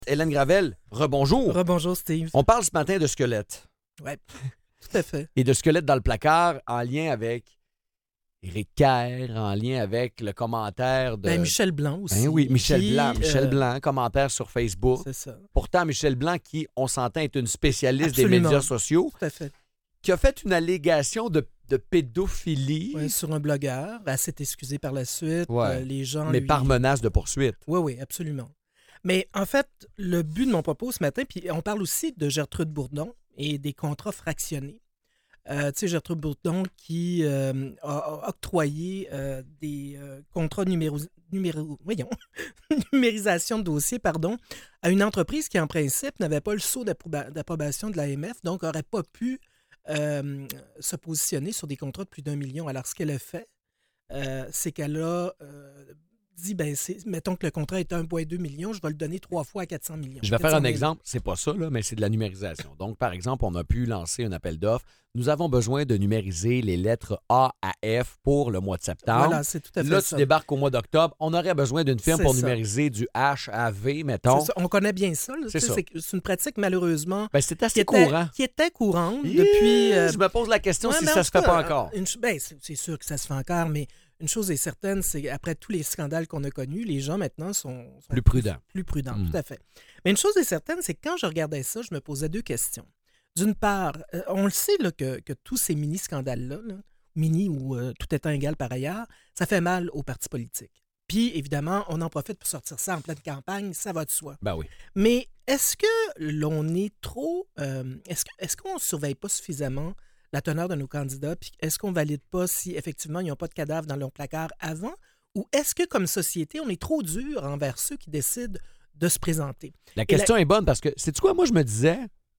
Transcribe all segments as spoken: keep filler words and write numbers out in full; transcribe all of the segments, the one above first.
Hélène Gravel, rebonjour. Rebonjour, Steve. On parle ce matin de squelette. Oui, tout à fait. Et de squelette dans le placard en lien avec Éric Kerr, en lien avec le commentaire de... Ben, Michel Blanc aussi. Ben oui, Michel qui, Blanc. Michel euh, Blanc, commentaire sur Facebook. C'est ça. Pourtant, Michel Blanc, qui, on s'entend, est une spécialiste Absolument. des médias sociaux, Tout à fait. qui a fait une allégation de, de pédophilie, Ouais, sur un blogueur. Elle s'est excusée par la suite. Ouais. Euh, les gens mais lui... par menace de poursuite. Oui, oui, absolument. Mais en fait, le but de mon propos ce matin, puis on parle aussi de Gertrude Bourdon et des contrats fractionnés. Euh, tu sais, Gertrude Bourdon qui euh, a, a octroyé euh, des euh, contrats numéro, numéro, voyons, numérisation de dossiers, pardon, à une entreprise qui, en principe, n'avait pas le sceau d'approba- d'approbation de l'A M F, donc n'aurait pas pu euh, se positionner sur des contrats de plus d'un million. Alors, ce qu'elle a fait, euh, c'est qu'elle a euh, dit, ben, c'est, mettons que le contrat est un virgule deux million, je vais le donner trois fois à quatre cents millions. Je vais faire quatre cents un mille. exemple, c'est pas ça, là, mais c'est de la numérisation. Donc, par exemple, on a pu lancer un appel d'offres. Nous avons besoin de numériser les lettres A à F pour le mois de septembre. Voilà, c'est tout à fait Là, ça. tu débarques au mois d'octobre. On aurait besoin d'une firme C'est pour ça. numériser du H à V, mettons. C'est ça. On connaît bien ça. là. C'est Tu sais, ça. C'est, c'est une pratique, malheureusement, Ben, c'est qui assez était, courant. qui était courante Hi, depuis... euh, Je me pose la question ouais, si mais ça en se tout fait cas, pas encore. une ch- ben, c'est, c'est sûr que ça se fait encore, mais une chose est certaine, c'est qu'après tous les scandales qu'on a connus, les gens maintenant sont, sont Plus prudents. Plus prudents, Mm. tout à fait. Mais une chose est certaine, c'est que quand je regardais ça, je me posais deux questions. D'une part, euh, on le sait là, que, que tous ces mini-scandales-là, là, mini ou euh, tout étant égal par ailleurs, ça fait mal aux partis politiques. Puis, évidemment, on en profite pour sortir ça en pleine campagne, ça va de soi. Ben oui. Mais est-ce que l'on est trop... euh, est-ce, que- est-ce qu'on ne surveille pas suffisamment la teneur de nos candidats? Puis est-ce qu'on ne valide pas si, effectivement, ils n'ont pas de cadavre dans leur placard avant? Ou est-ce que, comme société, on est trop dur envers ceux qui décident de se présenter? La question est bonne parce que, sais-tu quoi, moi, je me disais,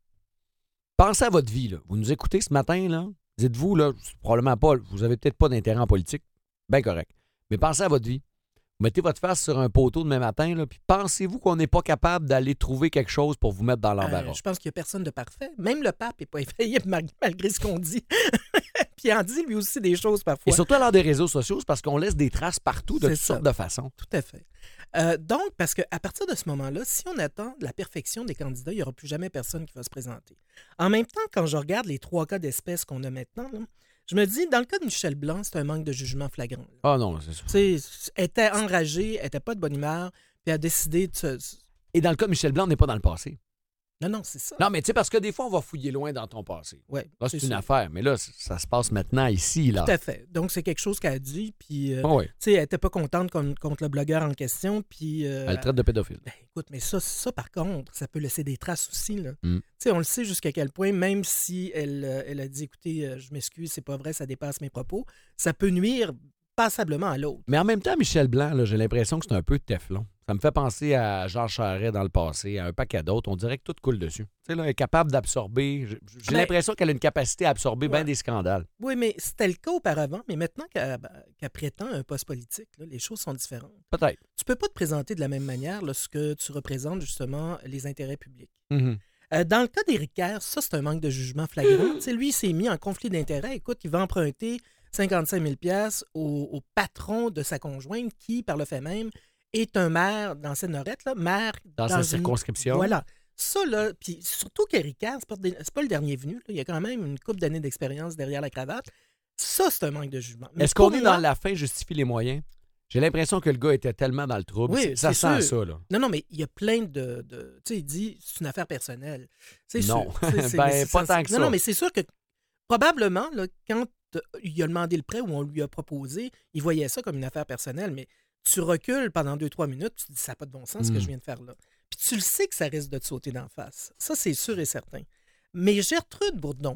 pensez à votre vie, là. Vous nous écoutez ce matin, là. Dites-vous, là, probablement pas, vous avez peut-être pas d'intérêt en politique. Bien correct. Mais pensez à votre vie. Vous mettez votre face sur un poteau demain matin, là, puis pensez-vous qu'on n'est pas capable d'aller trouver quelque chose pour vous mettre dans l'embarras? Euh, je pense qu'il n'y a personne de parfait. Même le pape n'est pas infaillible mal- malgré ce qu'on dit. Puis il en dit lui aussi des choses parfois. Et surtout à l'heure des réseaux sociaux, c'est parce qu'on laisse des traces partout de C'est toutes ça. sortes de façons. Tout à fait. Euh, donc, parce qu'à partir de ce moment-là, si on attend la perfection des candidats, il n'y aura plus jamais personne qui va se présenter. En même temps, quand je regarde les trois cas d'espèce qu'on a maintenant, là, je me dis, dans le cas de Michel Blanc, c'est un manque de jugement flagrant. là. Ah non, c'est ça. Tu sais, elle était enragée, elle n'était pas de bonne humeur, puis elle a décidé de se... Et dans le cas de Michel Blanc, on n'est pas dans le passé. Non, non, c'est ça. Non, mais tu sais, parce que des fois, on va fouiller loin dans ton passé. Ouais, Là, c'est, c'est une sûr. affaire. Mais là, c- ça se passe maintenant, ici, là. Tout à fait. Donc, c'est quelque chose qu'elle a dit, puis... euh, Ah oui. tu sais, elle n'était pas contente contre, contre le blogueur en question, puis... euh, Elle traite de pédophile. Ben, écoute, mais ça, ça, par contre, ça peut laisser des traces aussi. Là. Mm. Tu sais, on le sait jusqu'à quel point, même si elle, euh, elle a dit, écoutez, euh, je m'excuse, c'est pas vrai, ça dépasse mes propos, ça peut nuire passablement à l'autre. Mais en même temps, Michel Blanc, là, j'ai l'impression que c'est un peu de Teflon. Ça me fait penser à Jean Charest dans le passé, à un paquet d'autres. On dirait que tout coule dessus. Tu sais, là, elle est capable d'absorber. J'ai, j'ai Ben, l'impression qu'elle a une capacité à absorber ouais. bien des scandales. Oui, mais c'était le cas auparavant, mais maintenant qu'elle, qu'elle prétend un poste politique, là, les choses sont différentes. Peut-être. Tu peux pas te présenter de la même manière lorsque tu représentes justement les intérêts publics. Mhm. Euh, dans le cas d'Éric Kerr, ça, c'est un manque de jugement flagrant. Tu sais, lui, il s'est mis en conflit d'intérêts. Écoute, il va emprunter cinquante-cinq mille dollars au, au patron de sa conjointe qui, par le fait même, est un maire dans cette norette, là, maire Dans, sa une- circonscription. Voilà. Ça, là, puis surtout qu'Éric Kerr, c'est pas, c'est pas le dernier venu. là. Il y a quand même une couple d'années d'expérience derrière la cravate. Ça, c'est un manque de jugement. Mais Est-ce qu'on pour est moi- dans la fin justifie les moyens? J'ai l'impression que le gars était tellement dans le trouble. Oui, C'est- ça c'est sent sûr. ça, là. Non, non, mais il y a plein de... de- tu sais, il dit, c'est une affaire personnelle. C'est Non. sûr. Tu sais, c'est- Ben, mais c'est pas sens- tant que non, ça. non, mais c'est sûr que probablement, là, quand euh, il a demandé le prêt ou on lui a proposé, il voyait ça comme une affaire personnelle, mais tu recules pendant deux, trois minutes, tu te dis, ça n'a pas de bon sens ce que Mm. je viens de faire là. Puis tu le sais que ça risque de te sauter d'en face. Ça, c'est sûr et certain. Mais Gertrude Bourdon,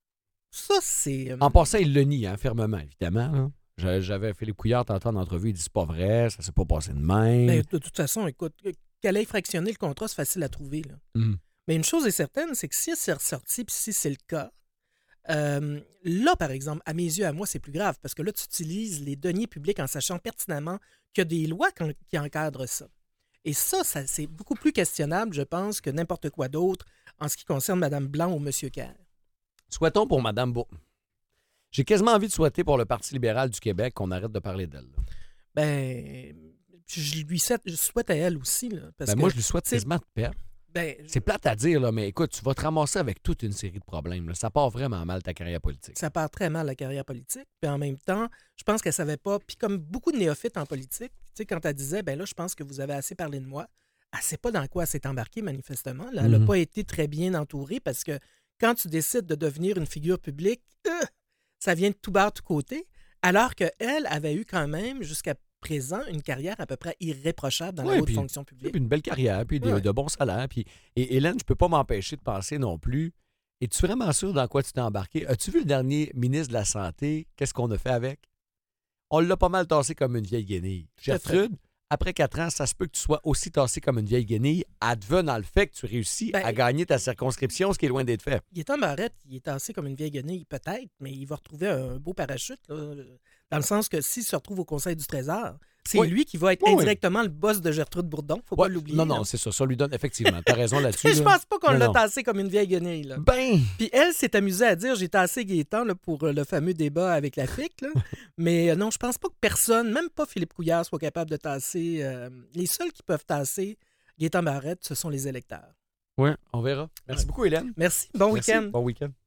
ça, c'est... euh, En passant, il le nie, hein, fermement, évidemment. là. J'a- J'avais Philippe Couillard tantôt en entrevue, il dit c'est pas vrai, ça s'est pas passé de même. ben, de toute façon, écoute, qu'elle ait fractionné le contrat, c'est facile à trouver, là. Mhm. Mais une chose est certaine, c'est que si c'est ressorti, puis si c'est le cas, euh, là, par exemple, à mes yeux, à moi, c'est plus grave, parce que là, tu utilises les deniers publics en sachant pertinemment qu'il y a des lois qui en- qui encadrent ça. Et ça, ça c'est beaucoup plus questionnable, je pense, que n'importe quoi d'autre en ce qui concerne Mme Blanc ou M. Kerr. Souhaitons pour Mme Bourg. J'ai quasiment envie de souhaiter pour le Parti libéral du Québec qu'on arrête de parler d'elle. là. Ben, puis je lui souhaite, je souhaite à elle aussi. Là, parce Ben que, moi, je lui souhaite tu sais, quasiment de perdre. ben, C'est plate à dire, là, mais écoute, tu vas te ramasser avec toute une série de problèmes. Là. Ça part vraiment mal, ta carrière politique. ça part très mal la carrière politique. Puis en même temps, je pense qu'elle savait pas. Puis comme beaucoup de néophytes en politique, tu sais, quand elle disait, ben là, je pense que vous avez assez parlé de moi, elle ne sait pas dans quoi elle s'est embarquée, manifestement. Là. Elle n'a Mhm. pas été très bien entourée parce que quand tu décides de devenir une figure publique, euh, ça vient de tout bas, tout côté. Alors qu'elle avait eu quand même, jusqu'à présent, une carrière à peu près irréprochable dans Ouais, la haute puis- fonction Puis publique. une belle carrière, puis de, Ouais. de bons salaires. Puis... Et Hélène, je peux pas m'empêcher de penser non plus. Es-tu vraiment sûr dans quoi tu t'es embarqué? As-tu vu le dernier ministre de la Santé? Qu'est-ce qu'on a fait avec? On l'a pas mal tassé comme une vieille guenille. Tout à fait. Gertrude, après quatre ans, ça se peut que tu sois aussi tassé comme une vieille guenille, advenant le fait que tu réussis Ben, à gagner ta circonscription, ce qui est loin d'être fait. Gaétan Barrette, il est tassé comme une vieille guenille, peut-être, mais il va retrouver un beau parachute, là, dans le sens que s'il se retrouve au Conseil du Trésor, c'est Oui. lui qui va être Oui, oui. indirectement le boss de Gertrude Bourdon. Faut Ouais, pas l'oublier. non, non, là. c'est ça. Ça lui donne, effectivement. T'as raison là-dessus. Je là. pense pas qu'on Non, l'a non. tassé comme une vieille guenille. Là. Ben, Puis elle s'est amusée à dire j'ai tassé Gaétan là, pour euh, le fameux débat avec la F I C. Là. Mais euh, non, je pense pas que personne, même pas Philippe Couillard, soit capable de tasser. euh, les seuls qui peuvent tasser Gaétan Barrette, ce sont les électeurs. ouais, on verra. Merci Ouais. beaucoup, Hélène. Merci. Bon Merci. week-end. Bon week-end.